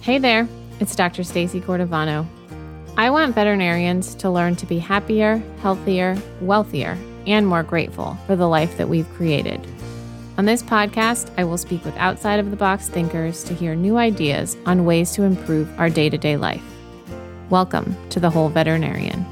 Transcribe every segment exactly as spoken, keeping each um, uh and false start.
Hey there, it's Doctor Stacy Cordovano. I want veterinarians to learn to be happier, healthier, wealthier, and more grateful for the life that we've created. On this podcast, I will speak with outside-of-the-box thinkers to hear new ideas on ways to improve our day-to-day life. Welcome to The Whole Veterinarian.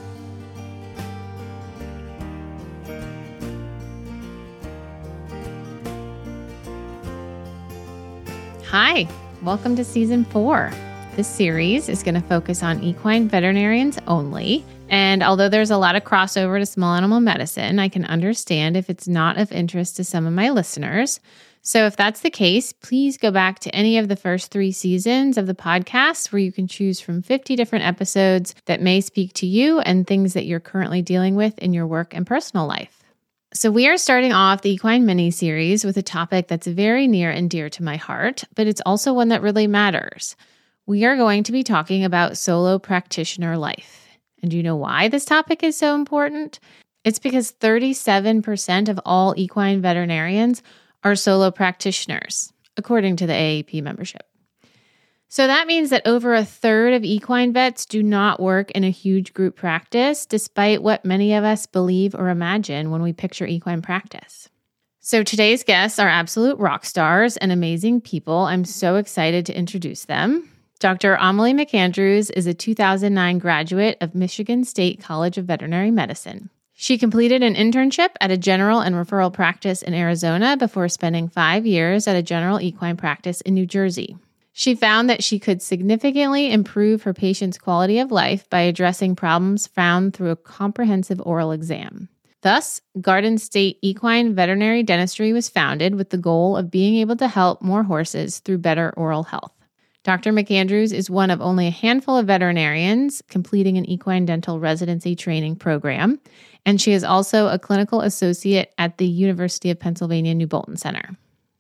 Hi, welcome to season four. This series is going to focus on equine veterinarians only. And although there's a lot of crossover to small animal medicine, I can understand if it's not of interest to some of my listeners. So if that's the case, please go back to any of the first three seasons of the podcast where you can choose from fifty different episodes that may speak to you and things that you're currently dealing with in your work and personal life. So we are starting off the equine mini-series with a topic that's very near and dear to my heart, but it's also one that really matters. We are going to be talking about solo practitioner life. And do you know why this topic is so important? It's because thirty-seven percent of all equine veterinarians are solo practitioners, according to the A A P membership. So that means that over a third of equine vets do not work in a huge group practice, despite what many of us believe or imagine when we picture equine practice. So today's guests are absolute rock stars and amazing people. I'm so excited to introduce them. Doctor Amelie McAndrews is a two thousand nine graduate of Michigan State College of Veterinary Medicine. She completed an internship at a general and referral practice in Arizona before spending five years at a general equine practice in New Jersey. She found that she could significantly improve her patients' quality of life by addressing problems found through a comprehensive oral exam. Thus, Garden State Equine Veterinary Dentistry was founded with the goal of being able to help more horses through better oral health. Doctor McAndrews is one of only a handful of veterinarians completing an equine dental residency training program, and she is also a clinical associate at the University of Pennsylvania New Bolton Center.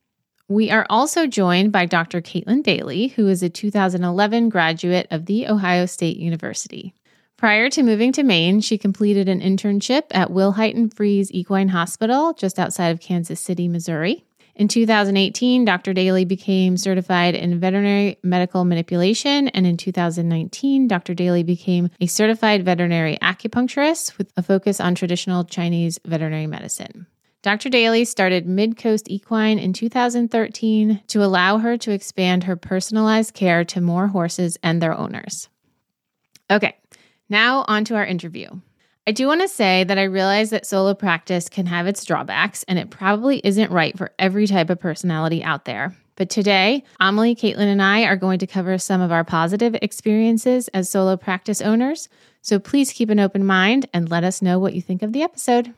We are also joined by Doctor Caitlin Daly, who is a two thousand eleven graduate of The Ohio State University. Prior to moving to Maine, she completed an internship at Wilhite and Fries Equine Hospital just outside of Kansas City, Missouri. In two thousand eighteen, Doctor Daly became certified in veterinary medical manipulation, and in two thousand nineteen, Doctor Daly became a certified veterinary acupuncturist with a focus on traditional Chinese veterinary medicine. Doctor Daly started Midcoast Equine in two thousand thirteen to allow her to expand her personalized care to more horses and their owners. Okay, now on to our interview. I do want to say that I realize that solo practice can have its drawbacks, and it probably isn't right for every type of personality out there. But today, Amelie, Caitlin, and I are going to cover some of our positive experiences as solo practice owners. So please keep an open mind and let us know what you think of the episode.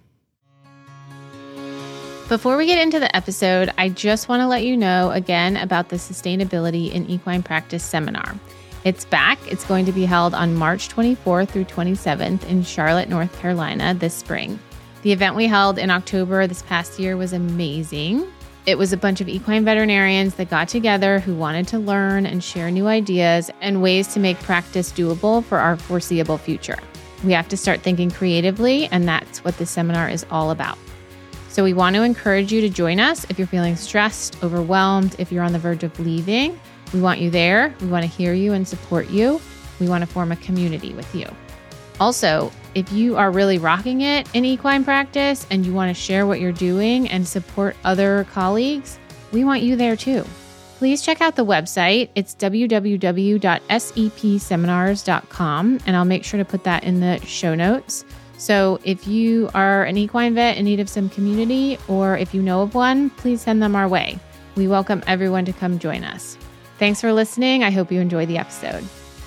Before we get into the episode, I just want to let you know again about the Sustainability in Equine Practice seminar. It's back. It's going to be held on March twenty-fourth through twenty-seventh in Charlotte, North Carolina this spring. The event we held in October this past year was amazing. It was a bunch of equine veterinarians that got together who wanted to learn and share new ideas and ways to make practice doable for our foreseeable future. We have to start thinking creatively, and that's what this seminar is all about. So we want to encourage you to join us if you're feeling stressed, overwhelmed, if you're on the verge of leaving. We want you there. We want to hear you and support you. We want to form a community with you. Also, if you are really rocking it in equine practice and you want to share what you're doing and support other colleagues, we want you there too. Please check out the website. It's w w w dot s e p seminars dot com, and I'll make sure to put that in the show notes. So if you are an equine vet in need of some community, or if you know of one, please send them our way. We welcome everyone to come join us. Thanks for listening. I hope you enjoy the episode.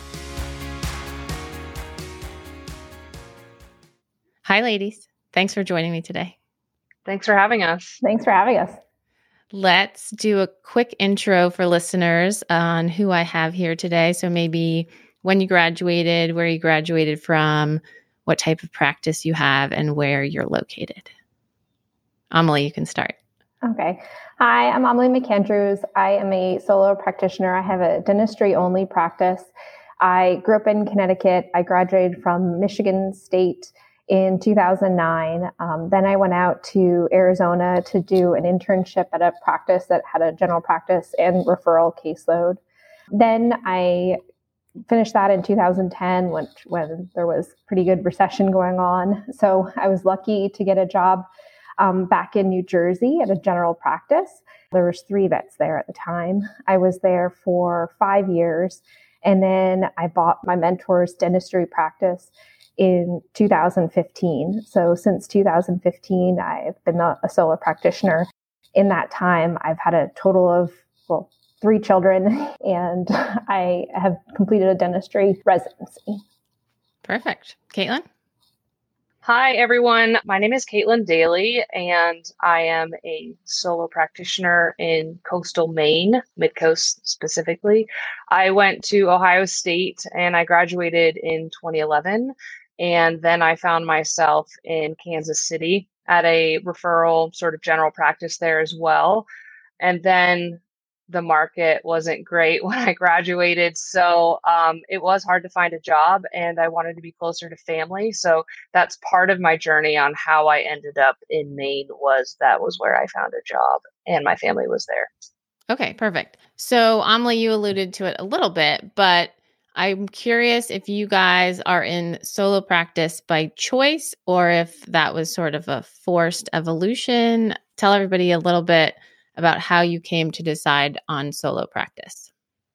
Hi, ladies. Thanks for joining me today. Thanks for having us. Thanks for having us. Let's do a quick intro for listeners on who I have here today. So maybe when you graduated, where you graduated from, what type of practice you have, and where you're located. Amelie, you can start. Okay. Hi, I'm Amelie McAndrews. I am a solo practitioner. I have a dentistry-only practice. I grew up in Connecticut. I graduated from Michigan State in two thousand nine. Um, then I went out to Arizona to do an internship at a practice that had a general practice and referral caseload. Then I finished that in two thousand ten when, when there was pretty good recession going on. So I was lucky to get a job um, back in New Jersey at a general practice. There was three vets there at the time. I was there for five years. And then I bought my mentor's dentistry practice in two thousand fifteen. So since two thousand fifteen, I've been a, a solo practitioner. In that time, I've had a total of, well, three children, and I have completed a dentistry residency. Perfect. Caitlin? Hi, everyone. My name is Caitlin Daly, and I am a solo practitioner in coastal Maine, Mid-Coast specifically. I went to Ohio State, and I graduated in twenty eleven, and then I found myself in Kansas City at a referral sort of general practice there as well. And then the market wasn't great when I graduated. So um, it was hard to find a job, and I wanted to be closer to family. So that's part of my journey on how I ended up in Maine, was that was where I found a job and my family was there. Okay, perfect. So Amelie, you alluded to it a little bit, but I'm curious if you guys are in solo practice by choice or if that was sort of a forced evolution. Tell everybody a little bit about how you came to decide on solo practice.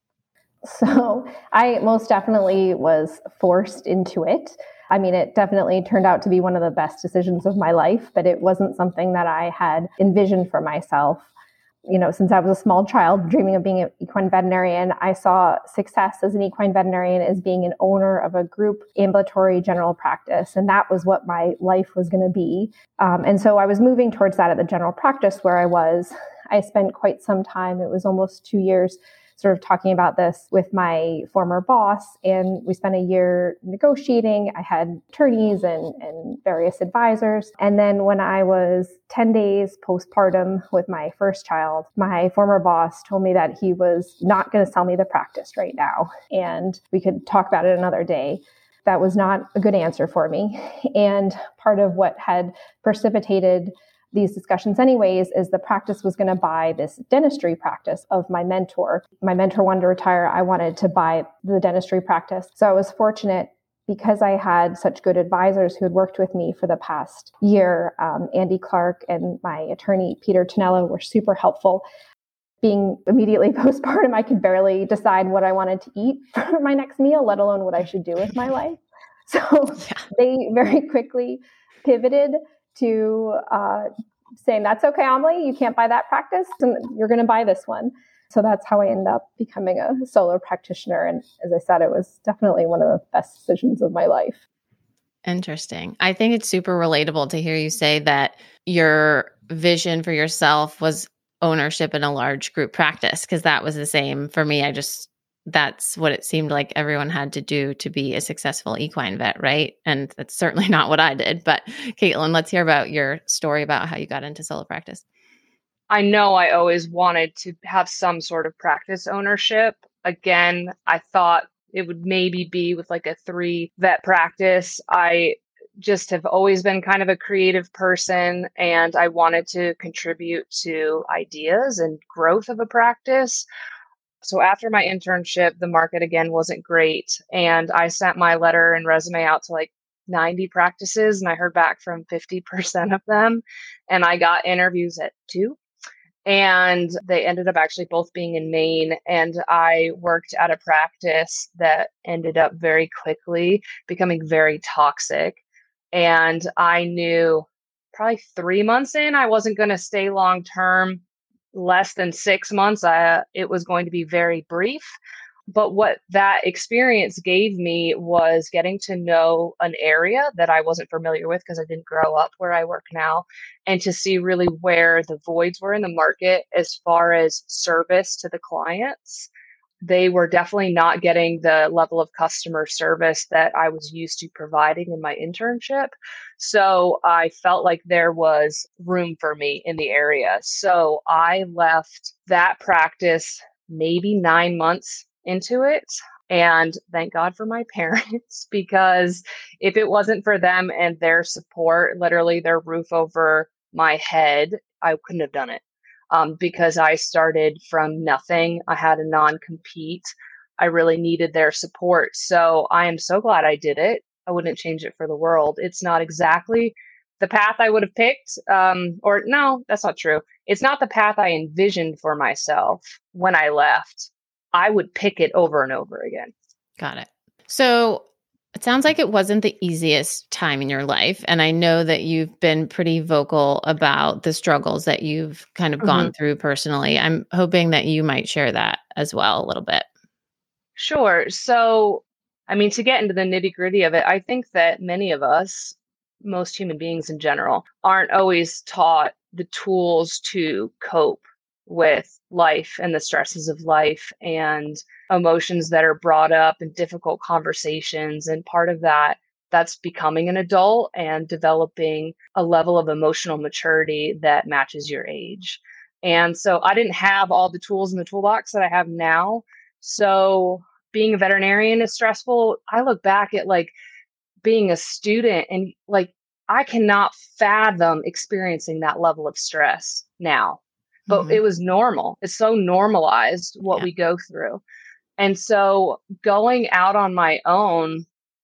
So I most definitely was forced into it. I mean, it definitely turned out to be one of the best decisions of my life, but it wasn't something that I had envisioned for myself. You know, since I was a small child dreaming of being an equine veterinarian, I saw success as an equine veterinarian as being an owner of a group ambulatory general practice. And that was what my life was going to be. Um, and so I was moving towards that at the general practice where I was. I spent quite some time, it was almost two years, sort of talking about this with my former boss. And we spent a year negotiating. I had attorneys and, and various advisors. And then when I was ten days postpartum with my first child, my former boss told me that he was not going to sell me the practice right now. And we could talk about it another day. That was not a good answer for me. And part of what had precipitated these discussions anyways is the practice was going to buy this dentistry practice of my mentor. My mentor wanted to retire. I wanted to buy the dentistry practice. So I was fortunate because I had such good advisors who had worked with me for the past year. Um, Andy Clark and my attorney, Peter Tonello, were super helpful. Being immediately postpartum, I could barely decide what I wanted to eat for my next meal, let alone what I should do with my life. So yeah. They very quickly pivoted to uh, saying, that's okay, Amelie, you can't buy that practice, and you're going to buy this one. So that's how I ended up becoming a solo practitioner. And as I said, it was definitely one of the best decisions of my life. Interesting. I think it's super relatable to hear you say that your vision for yourself was ownership in a large group practice, because that was the same for me. I just that's what it seemed like everyone had to do to be a successful equine vet, right? And that's certainly not what I did. But Caitlin, let's hear about your story about how you got into solo practice. I know I always wanted to have some sort of practice ownership. Again, I thought it would maybe be with like a three vet practice. I just have always been kind of a creative person, and I wanted to contribute to ideas and growth of a practice. So after my internship, the market again wasn't great. And I sent my letter and resume out to like ninety practices, and I heard back from fifty percent of them. And I got interviews at two. And they ended up actually both being in Maine. And I worked at a practice that ended up very quickly becoming very toxic. And I knew probably three months in, I wasn't going to stay long term. Less than six months, I, it was going to be very brief. But what that experience gave me was getting to know an area that I wasn't familiar with because I didn't grow up where I work now, and to see really where the voids were in the market as far as service to the clients. They were definitely not getting the level of customer service that I was used to providing in my internship. So I felt like there was room for me in the area. So I left that practice maybe nine months into it. And thank God for my parents, because if it wasn't for them and their support, literally their roof over my head, I couldn't have done it. Um, because I started from nothing. I had a non-compete. I really needed their support. So I am so glad I did it. I wouldn't change it for the world. It's not exactly the path I would have picked. Um, or no, that's not true. It's not the path I envisioned for myself when I left. I would pick it over and over again. Got it. So it sounds like it wasn't the easiest time in your life. And I know that you've been pretty vocal about the struggles that you've kind of gone Mm-hmm. through personally. I'm hoping that you might share that as well a little bit. Sure. So, I mean, to get into the nitty gritty of it, I think that many of us, most human beings in general, aren't always taught the tools to cope with life and the stresses of life and emotions that are brought up in difficult conversations. And part of that, that's becoming an adult and developing a level of emotional maturity that matches your age. And so I didn't have all the tools in the toolbox that I have now. So being a veterinarian is stressful. I look back at like being a student and like I cannot fathom experiencing that level of stress now. But Mm-hmm. it was normal. It's so normalized what Yeah. we go through. And so going out on my own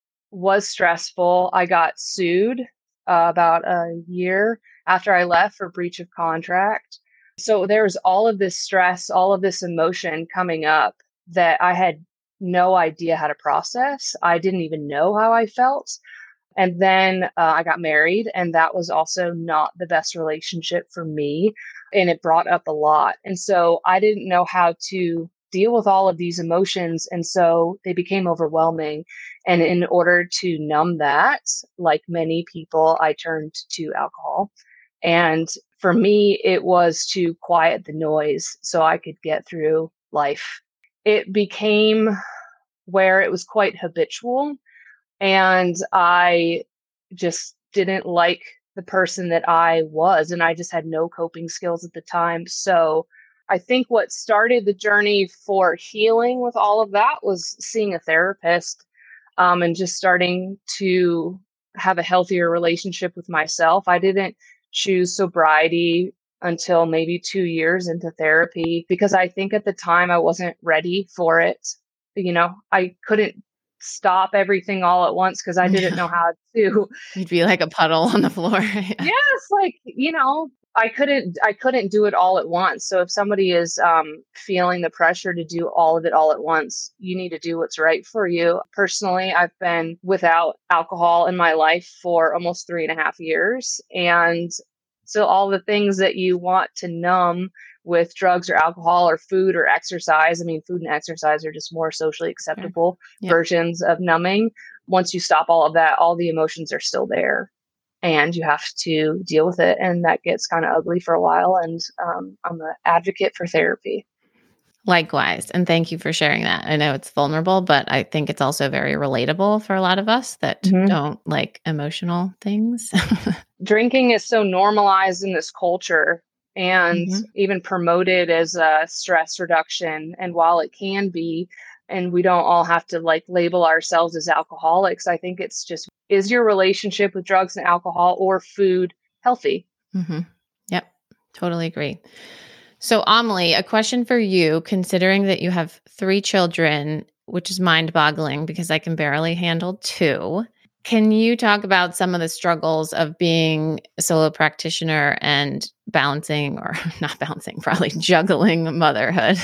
was stressful. I got sued uh, about a year after I left for breach of contract. So there was all of this stress, all of this emotion coming up that I had no idea how to process. I didn't even know how I felt. And then uh, I got married, and that was also not the best relationship for me. And it brought up a lot. And so I didn't know how to deal with all of these emotions. And so they became overwhelming. And in order to numb that, like many people, I turned to alcohol. And for me, it was to quiet the noise so I could get through life. It became where it was quite habitual. And I just didn't like the person that I was. And I just had no coping skills at the time. So I think what started the journey for healing with all of that was seeing a therapist um, and just starting to have a healthier relationship with myself. I didn't choose sobriety until maybe two years into therapy because I think at the time I wasn't ready for it. You know, I couldn't stop everything all at once because I didn't know how to. You'd be like a puddle on the floor. Yes, like, you know, I couldn't I couldn't do it all at once. So if somebody is um, feeling the pressure to do all of it all at once, you need to do what's right for you. Personally, I've been without alcohol in my life for almost three and a half years. And so all the things that you want to numb with drugs or alcohol or food or exercise, I mean, food and exercise are just more socially acceptable Yep. versions of numbing. Once you stop all of that, all the emotions are still there. And you have to deal with it. And that gets kind of ugly for a while. And um, I'm an advocate for therapy. Likewise. And thank you for sharing that. I know it's vulnerable, but I think it's also very relatable for a lot of us that Mhm. don't like emotional things. Drinking is so normalized in this culture and Mhm. even promoted as a stress reduction. And while it can be, and we don't all have to like label ourselves as alcoholics, I think it's just, is your relationship with drugs and alcohol or food healthy? Mm-hmm. Yep. Totally agree. So Amelie, a question for you, considering that you have three children, which is mind boggling because I can barely handle two. Can you talk about some of the struggles of being a solo practitioner and balancing or not balancing, probably juggling motherhood?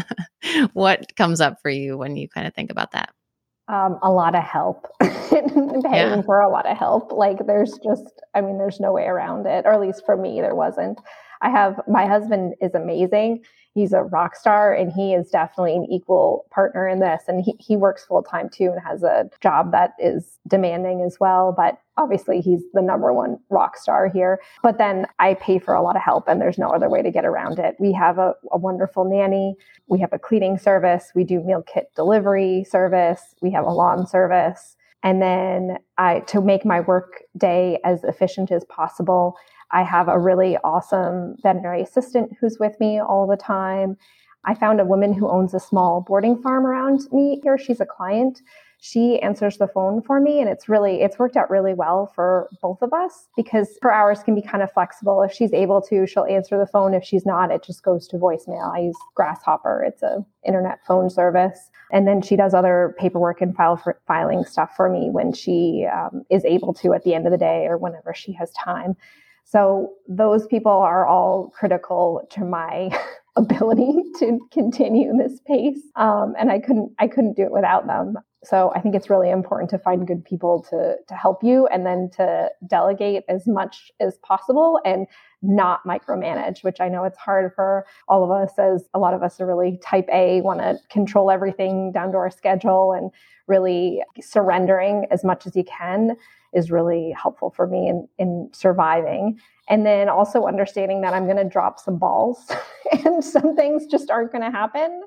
What comes up for you when you kind of think about that? Um, a lot of help, paying Yeah. for a lot of help. Like there's just, I mean, there's no way around it, or at least for me, there wasn't. I have, my husband is amazing. He's a rock star and he is definitely an equal partner in this. And he, he works full time too and has a job that is demanding as well. But obviously he's the number one rock star here. But then I pay for a lot of help and there's no other way to get around it. We have a, a wonderful nanny. We have a cleaning service. We do meal kit delivery service. We have a lawn service. And then I, to make my work day as efficient as possible, I have a really awesome veterinary assistant who's with me all the time. I found a woman who owns a small boarding farm around me here. She's a client. she answers the phone for me. And it's really, it's worked out really well for both of us because her hours can be kind of flexible. If she's able to, she'll answer the phone. If she's not, it just goes to voicemail. I use Grasshopper. It's a internet phone service. And then she does other paperwork and file for, filing stuff for me when she um, is able to at the end of the day or whenever she has time. So those people are all critical to my ability to continue this pace. Um, and I couldn't, I couldn't do it without them. So I think it's really important to find good people to, to help you and then to delegate as much as possible and not micromanage, which I know it's hard for all of us, as a lot of us are really type A, want to control everything down to our schedule, and really surrendering as much as you can is really helpful for me in, in surviving. And then also understanding that I'm going to drop some balls and some things just aren't going to happen.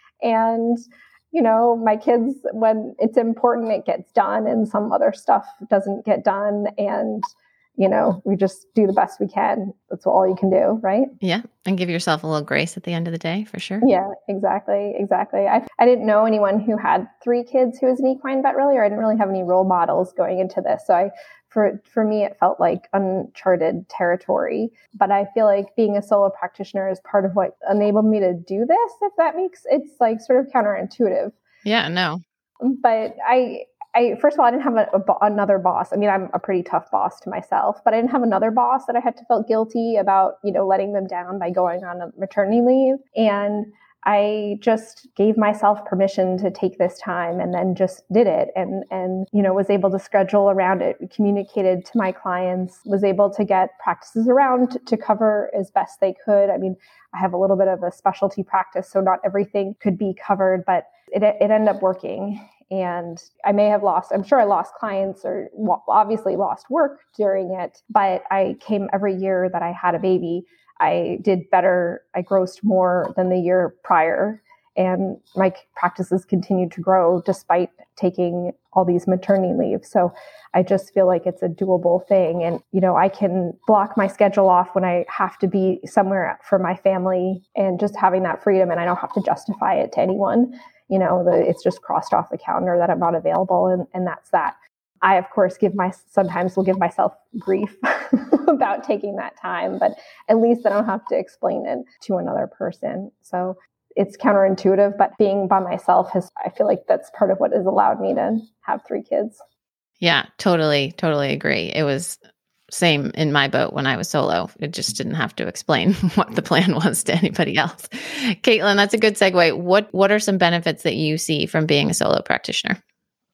And, you know, my kids, when it's important, it gets done, and some other stuff doesn't get done. And, you know, we just do the best we can. That's all you can do, right? Yeah. And give yourself a little grace at the end of the day, for sure. Yeah, exactly. Exactly. I, I didn't know anyone who had three kids who was an equine vet really, or I didn't really have any role models going into this. So I, for, for me, it felt like uncharted territory, but I feel like being a solo practitioner is part of what enabled me to do this. If that makes, it's like sort of counterintuitive. Yeah, no. But I, I, first of all, I didn't have a, a, another boss. I mean, I'm a pretty tough boss to myself, but I didn't have another boss that I had to feel guilty about, you know, letting them down by going on a maternity leave. And I just gave myself permission to take this time and then just did it, and, and, you know, was able to schedule around it, communicated to my clients, was able to get practices around to cover as best they could. I mean, I have a little bit of a specialty practice, so not everything could be covered, but it, it ended up working. And I may have lost, I'm sure I lost clients or obviously lost work during it, but I came every year that I had a baby. I did better. I grossed more than the year prior. And my practices continued to grow despite taking all these maternity leaves. So I just feel like it's a doable thing. And, you know, I can block my schedule off when I have to be somewhere for my family, and just having that freedom, and I don't have to justify it to anyone. You know, the, it's just crossed off the calendar that I'm not available, and, and that's that. I, of course, give my sometimes will give myself grief about taking that time, but at least I don't have to explain it to another person. So it's counterintuitive, but being by myself has, I feel like that's part of what has allowed me to have three kids. Yeah, totally, totally agree. It was same in my boat when I was solo. It just didn't have to explain what the plan was to anybody else. Caitlin, that's a good segue. What what are some benefits that you see from being a solo practitioner?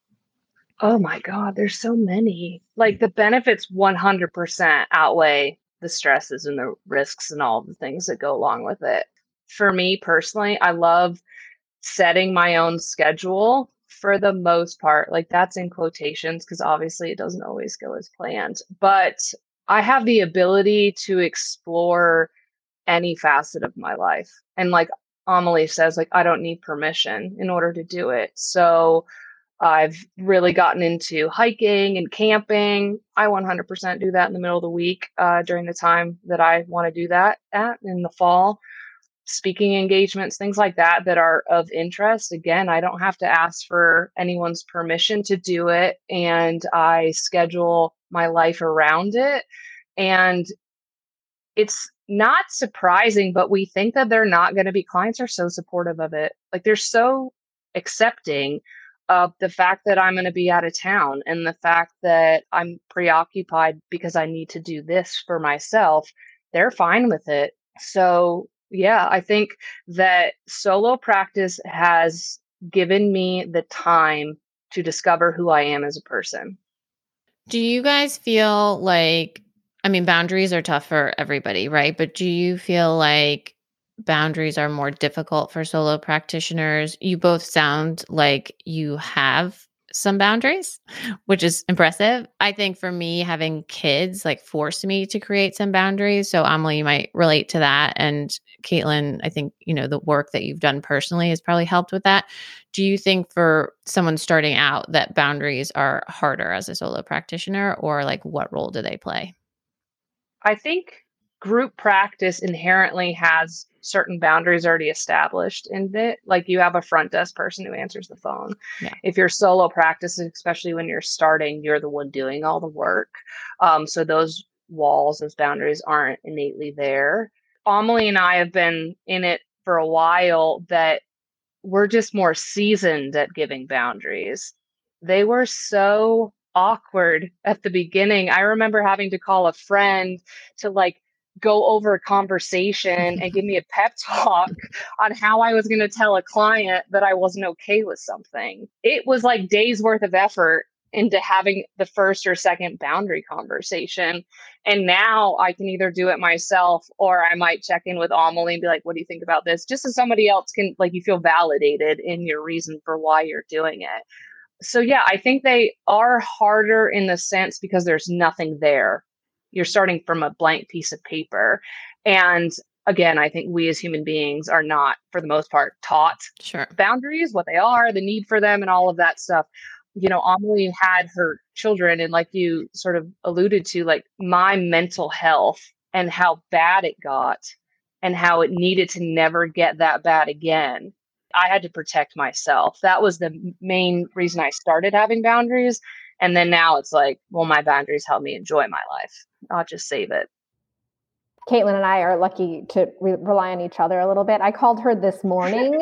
Oh my God, there's so many. Like, the benefits one hundred percent outweigh the stresses and the risks and all the things that go along with it. For me personally, I love setting my own schedule for the most part. Like, that's in quotations because obviously it doesn't always go as planned. But I have the ability to explore any facet of my life. And like Amelie says, like, I don't need permission in order to do it. So I've really gotten into hiking and camping. I one hundred percent do that in the middle of the week uh, during the time that I want to do that at in the fall. Speaking engagements, things like that, that are of interest. Again, I don't have to ask for anyone's permission to do it. And I schedule my life around it. And it's not surprising, but we think that they're not going to be. Clients are so supportive of it. Like, they're so accepting of the fact that I'm going to be out of town and the fact that I'm preoccupied because I need to do this for myself. They're fine with it. So yeah, I think that solo practice has given me the time to discover who I am as a person. Do you guys feel like, I mean, boundaries are tough for everybody, right? But do you feel like boundaries are more difficult for solo practitioners? You both sound like you have some boundaries, which is impressive. I think for me, having kids like forced me to create some boundaries. So Amelie, you might relate to that. And Caitlin, I think, you know, the work that you've done personally has probably helped with that. Do you think for someone starting out that boundaries are harder as a solo practitioner, or like what role do they play? I think group practice inherently has certain boundaries already established in it. Like you have a front desk person who answers the phone. Yeah. If you're solo practicing, especially when you're starting, you're the one doing all the work. Um, so those walls, those boundaries aren't innately there. Amelie and I have been in it for a while that we're just more seasoned at giving boundaries. They were so awkward at the beginning. I remember having to call a friend to like go over a conversation and give me a pep talk on how I was going to tell a client that I wasn't okay with something. It was like days worth of effort into having the first or second boundary conversation. And now I can either do it myself or I might check in with Amelie and be like, what do you think about this? Just so somebody else can, like, you feel validated in your reason for why you're doing it. So yeah, I think they are harder in the sense because there's nothing there. You're starting from a blank piece of paper. And again, I think we as human beings are not, for the most part, taught Sure. boundaries, what they are, the need for them, and all of that stuff. You know, Amelie had her children, and like you sort of alluded to, like my mental health and how bad it got and how it needed to never get that bad again. I had to protect myself. That was the main reason I started having boundaries. And then now it's like, well, my boundaries help me enjoy my life, not just save it. Caitlin and I are lucky to re- rely on each other a little bit. I called her this morning.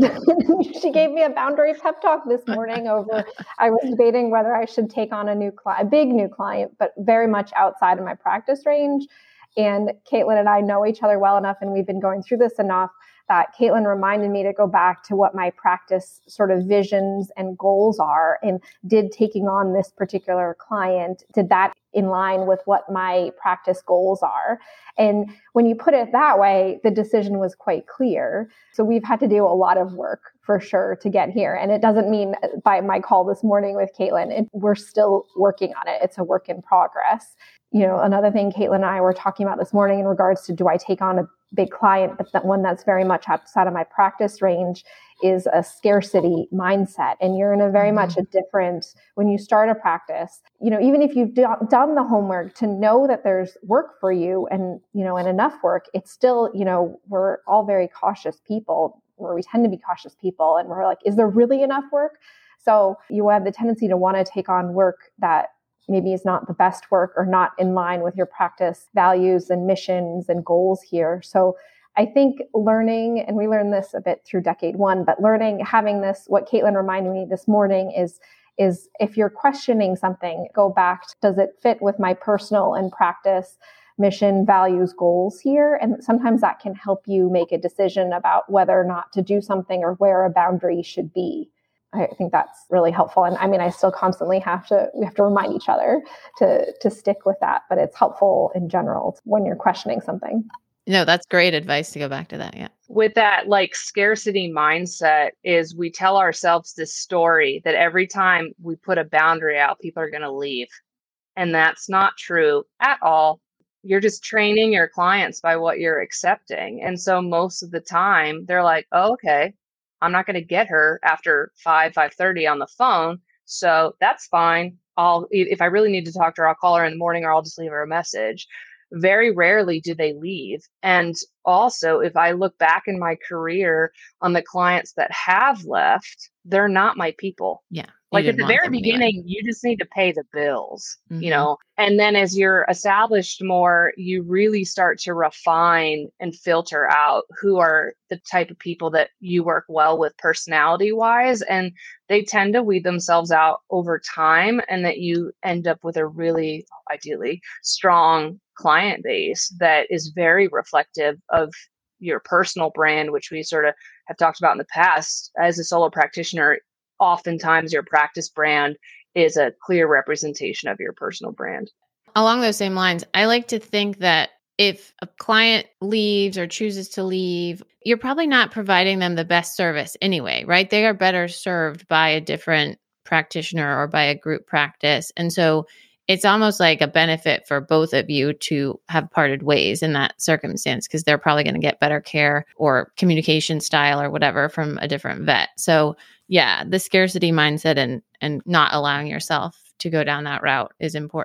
She gave me a boundary pep talk this morning over, I was debating whether I should take on a new client, a big new client, but very much outside of my practice range. And Caitlin and I know each other well enough, and we've been going through this enough that Caitlin reminded me to go back to what my practice sort of visions and goals are. And did taking on this particular client, did that in line with what my practice goals are? And when you put it that way, the decision was quite clear. So we've had to do a lot of work for sure to get here. And it doesn't mean by my call this morning with Caitlin, it, we're still working on it. It's a work in progress. You know, another thing Caitlin and I were talking about this morning in regards to, do I take on a big client, but that one that's very much outside of my practice range, is a scarcity mindset. And you're in a very mm-hmm. much a different, when you start a practice, you know, even if you've do, done the homework to know that there's work for you and, you know, and enough work, it's still, you know, we're all very cautious people, or we tend to be cautious people. And we're like, is there really enough work? So you have the tendency to want to take on work that maybe is not the best work or not in line with your practice values and missions and goals here. So I think learning, and we learned this a bit through decade one, but learning, having this, what Caitlin reminded me this morning is, is if you're questioning something, go back to, does it fit with my personal and practice mission, values, goals here? And sometimes that can help you make a decision about whether or not to do something or where a boundary should be. I think that's really helpful. And I mean, I still constantly have to, we have to remind each other to, to stick with that, but it's helpful in general when you're questioning something. No, that's great advice to go back to that. Yeah. With that, like scarcity mindset is we tell ourselves this story that every time we put a boundary out, people are going to leave. And that's not true at all. You're just training your clients by what you're accepting. And so most of the time they're like, oh, okay, I'm not going to get her after five, five thirty on the phone. So that's fine. I'll, if I really need to talk to her, I'll call her in the morning, or I'll just leave her a message. Very rarely do they leave. And also, if I look back in my career on the clients that have left, they're not my people. Yeah. Like at the very beginning, anyway. You just need to pay the bills, mm-hmm. you know, and then as you're established more, you really start to refine and filter out who are the type of people that you work well with personality wise. And they tend to weed themselves out over time, and that you end up with a really, ideally, strong client base that is very reflective of your personal brand, which we sort of have talked about in the past. As a solo practitioner, oftentimes your practice brand is a clear representation of your personal brand. Along those same lines, I like to think that if a client leaves or chooses to leave, you're probably not providing them the best service anyway, right? They are better served by a different practitioner or by a group practice. And so it's almost like a benefit for both of you to have parted ways in that circumstance, because they're probably going to get better care or communication style or whatever from a different vet. So yeah, the scarcity mindset and and not allowing yourself to go down that route is important.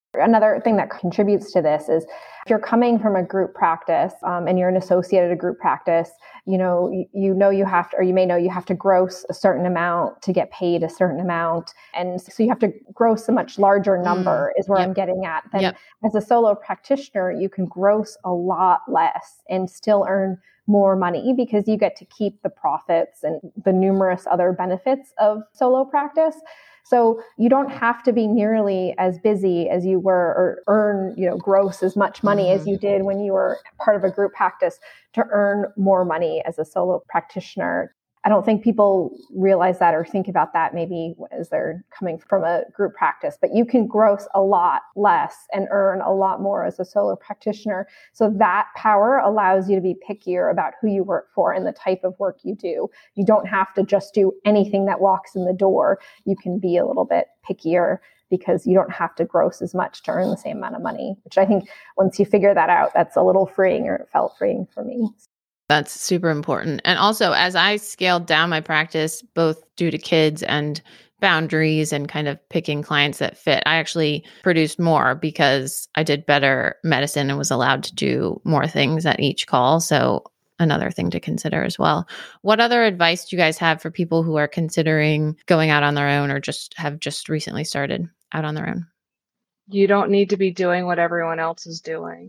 Another thing that contributes to this is if you're coming from a group practice um, and you're an associate at a group practice, you know, you, you know you have to, or you may know you have to gross a certain amount to get paid a certain amount. And so you have to gross a much larger number mm, is where yep. I'm getting at. Then yep. as a solo practitioner, you can gross a lot less and still earn more money because you get to keep the profits and the numerous other benefits of solo practice. So you don't have to be nearly as busy as you were or earn, you know, gross as much money mm-hmm. as you did when you were part of a group practice to earn more money as a solo practitioner. I don't think people realize that or think about that maybe as they're coming from a group practice, but you can gross a lot less and earn a lot more as a solo practitioner. So that power allows you to be pickier about who you work for and the type of work you do. You don't have to just do anything that walks in the door. You can be a little bit pickier because you don't have to gross as much to earn the same amount of money, which I think once you figure that out, that's a little freeing, or it felt freeing for me. That's super important. And also, as I scaled down my practice, both due to kids and boundaries and kind of picking clients that fit, I actually produced more because I did better medicine and was allowed to do more things at each call. So another thing to consider as well. What other advice do you guys have for people who are considering going out on their own or just have just recently started out on their own? You don't need to be doing what everyone else is doing.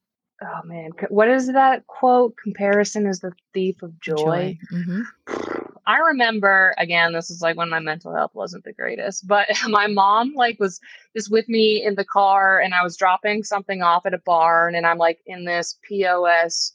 Oh man, what is that quote? Comparison is the thief of joy. joy. Mm-hmm. I remember, again, this is like when my mental health wasn't the greatest, but my mom like was just with me in the car and I was dropping something off at a barn and I'm like in this P O S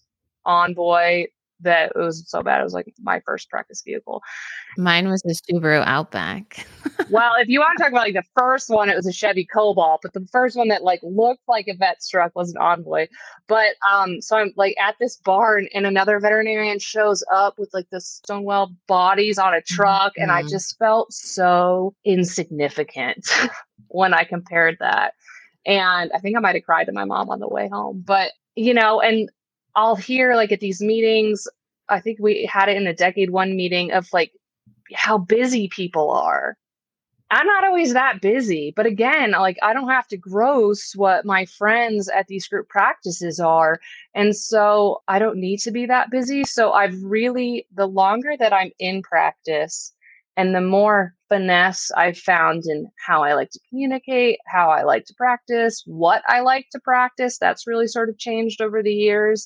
Envoy that it was so bad. It was like my first practice vehicle. Mine was a Subaru Outback. Well, if you want to talk about like the first one, it was a Chevy Cobalt, but the first one that like looked like a vet truck was an Envoy. But um, so I'm like at this barn and another veterinarian shows up with like the Stonewell bodies on a truck. Mm-hmm. And I just felt so insignificant when I compared that. And I think I might have cried to my mom on the way home, but you know, and I'll hear like at these meetings, I think we had it in a decade one meeting of like how busy people are. I'm not always that busy, but again, like I don't have to gross what my friends at these group practices are. And so I don't need to be that busy. So I've really, the longer that I'm in practice and the more finesse I've found in how I like to communicate, how I like to practice, what I like to practice, that's really sort of changed over the years.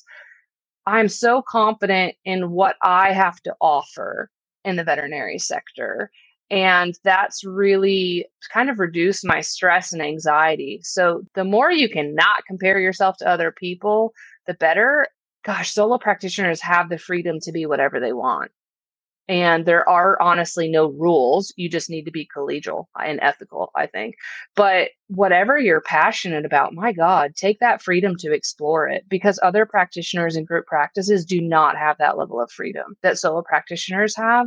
I'm so confident in what I have to offer in the veterinary sector. And that's really kind of reduced my stress and anxiety. So the more you can not compare yourself to other people, the better. Gosh, solo practitioners have the freedom to be whatever they want. And there are honestly no rules. You just need to be collegial and ethical, I think. But whatever you're passionate about, my God, take that freedom to explore it, because other practitioners in group practices do not have that level of freedom that solo practitioners have.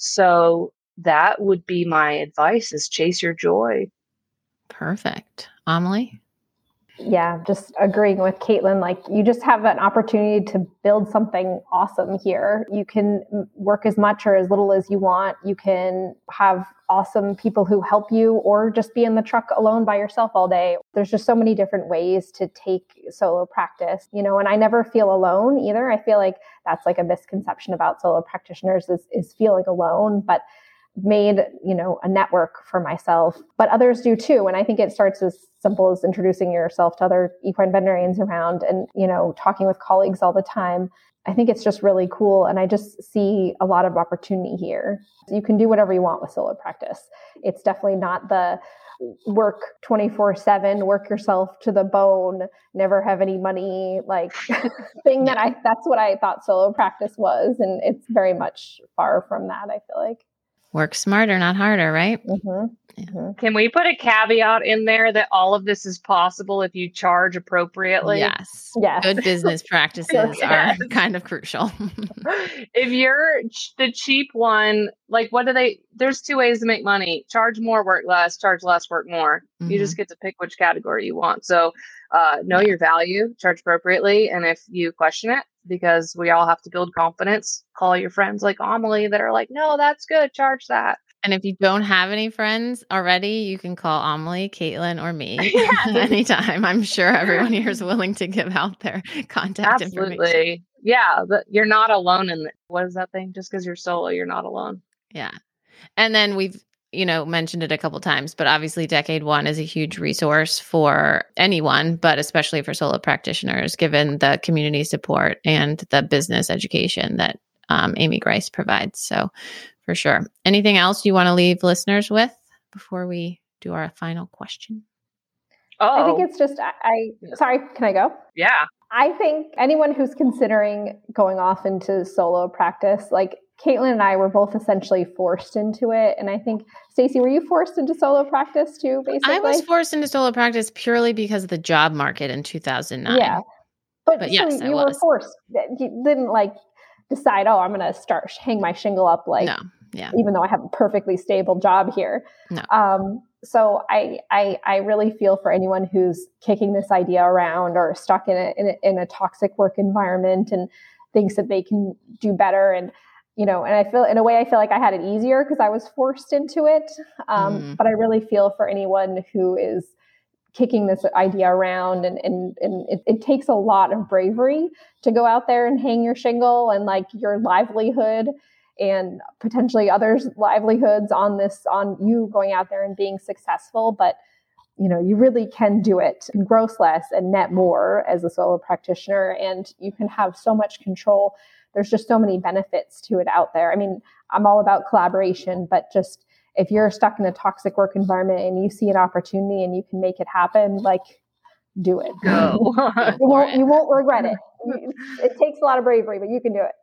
So that would be my advice, is chase your joy. Perfect. Amelie? Yeah, just agreeing with Caitlin, like you just have an opportunity to build something awesome here. You can work as much or as little as you want. You can have awesome people who help you, or just be in the truck alone by yourself all day. There's just so many different ways to take solo practice, you know, and I never feel alone either. I feel like that's like a misconception about solo practitioners is, is feeling alone, but made, you know, a network for myself, but others do too. And I think it starts as simple as introducing yourself to other equine veterinarians around and, you know, talking with colleagues all the time. I think it's just really cool. And I just see a lot of opportunity here. You can do whatever you want with solo practice. It's definitely not the work twenty-four seven, work yourself to the bone, never have any money, like thing that I, that's what I thought solo practice was. And it's very much far from that, I feel like. Work smarter, not harder, right? Mm-hmm. Mm-hmm. Can we put a caveat in there that all of this is possible if you charge appropriately? Yes. Yes. Good business practices yes. are kind of crucial. If you're ch- the cheap one, like what do they, there's two ways to make money. Charge more, work less, charge less, work more. Mm-hmm. You just get to pick which category you want. So uh, know yeah. your value, charge appropriately. And if you question it, because we all have to build confidence, call your friends like Amelie that are like, no, that's good, charge that. And if you don't have any friends already, you can call Amelie, Caitlin, or me anytime. I'm sure everyone here is willing to give out their contact Absolutely. information. Yeah, but you're not alone in it. What is that thing? Just because you're solo, you're not alone. Yeah. And then we've, you know, mentioned it a couple times, but obviously Decade One is a huge resource for anyone, but especially for solo practitioners, given the community support and the business education that um, Amy Grice provides. So for sure. Anything else you want to leave listeners with before we do our final question? Oh, I think it's just, I, I sorry, can I go? Yeah. I think anyone who's considering going off into solo practice, like Caitlin and I were both essentially forced into it. And I think, Stacey, were you forced into solo practice too, basically? I was forced into solo practice purely because of the job market in two thousand nine. Yeah. But, but so yes, you I were was. forced. You didn't like decide, oh, I'm going to start, hang my shingle up like, no. Yeah. even though I have a perfectly stable job here. No. Um, so I, I, I really feel for anyone who's kicking this idea around or stuck in a, in a, in a toxic work environment and thinks that they can do better. And, you know, and I feel in a way, I feel like I had it easier because I was forced into it. Um, mm. But I really feel for anyone who is kicking this idea around, and, and, and it, it takes a lot of bravery to go out there and hang your shingle and like your livelihood and potentially others' livelihoods on this, on you going out there and being successful. But, you know, you really can do it and gross less and net more as a solo practitioner. And you can have so much control. There's just so many benefits to it out there. I mean, I'm all about collaboration, but just if you're stuck in a toxic work environment and you see an opportunity and you can make it happen, like, do it. Go. you won't, you won't regret it. It takes a lot of bravery, but you can do it.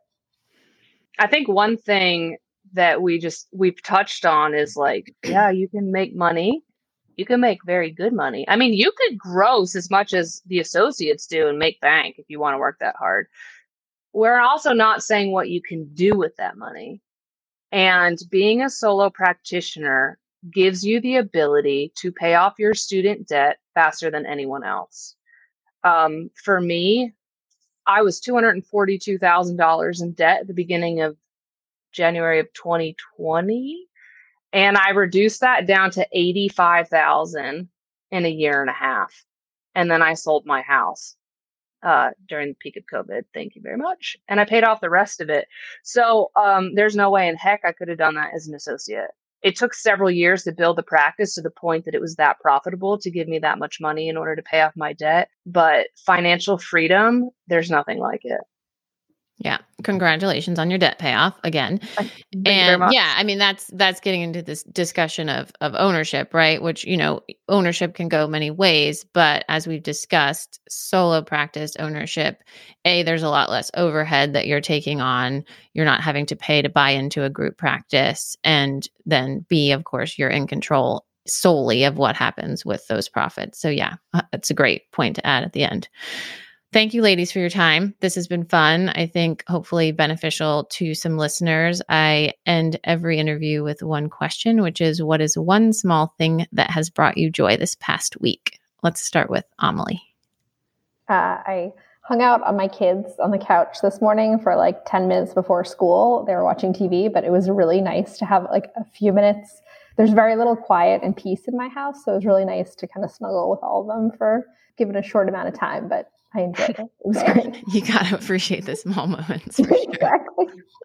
I think one thing that we just, we've touched on is like, yeah, you can make money. You can make very good money. I mean, you could gross as much as the associates do and make bank if you want to work that hard. We're also not saying what you can do with that money. And being a solo practitioner gives you the ability to pay off your student debt faster than anyone else. Um, for me, I was two hundred forty-two thousand dollars in debt at the beginning of January of twenty twenty. And I reduced that down to eighty-five thousand dollars in a year and a half. And then I sold my house uh, during the peak of COVID. Thank you very much. And I paid off the rest of it. So um, there's no way in heck I could have done that as an associate. It took several years to build the practice to the point that it was that profitable to give me that much money in order to pay off my debt. But financial freedom, there's nothing like it. Yeah. Congratulations on your debt payoff again. Thank you and very much. yeah, I mean, that's, that's getting into this discussion of, of ownership, right? Which, you know, ownership can go many ways, but as we've discussed, solo practice ownership, A, there's a lot less overhead that you're taking on. You're not having to pay to buy into a group practice. And then B, of course, you're in control solely of what happens with those profits. So yeah, that's a great point to add at the end. Thank you, ladies, for your time. This has been fun. I think hopefully beneficial to some listeners. I end every interview with one question, which is, what is one small thing that has brought you joy this past week? Let's start with Amelie. Uh, I hung out on my kids on the couch this morning for like ten minutes before school. They were watching T V, but it was really nice to have like a few minutes. There's very little quiet and peace in my house, so it was really nice to kind of snuggle with all of them for given a short amount of time, but I enjoyed it. It was great. You got to appreciate the small moments. For sure. Exactly.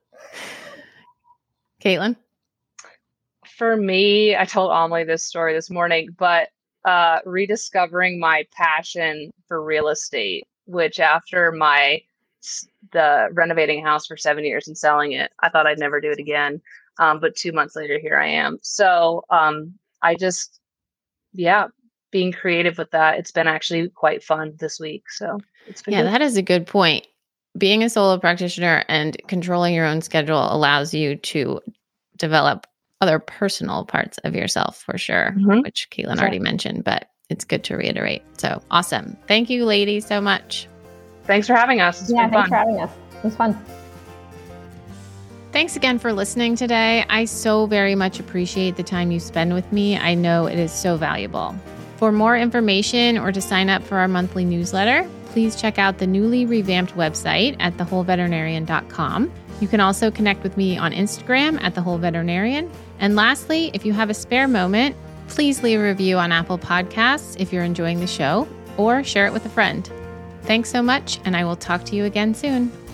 Caitlin? For me, I told Amelie this story this morning, but uh, rediscovering my passion for real estate, which after my the renovating a house for seven years and selling it, I thought I'd never do it again. Um, but two months later, here I am. So um, I just, yeah. being creative with that. It's been actually quite fun this week. So it's been yeah, good. That is a good point. Being a solo practitioner and controlling your own schedule allows you to develop other personal parts of yourself for sure, mm-hmm. which Caitlin sure. already mentioned, but it's good to reiterate. So awesome. Thank you, ladies, so much. Thanks for having us. It's yeah, been thanks fun. for having us. It was fun. Thanks again for listening today. I so very much appreciate the time you spend with me. I know it is so valuable. For more information or to sign up for our monthly newsletter, please check out the newly revamped website at the whole veterinarian dot com. You can also connect with me on Instagram at The Whole Veterinarian. And lastly, if you have a spare moment, please leave a review on Apple Podcasts if you're enjoying the show, or share it with a friend. Thanks so much, and I will talk to you again soon.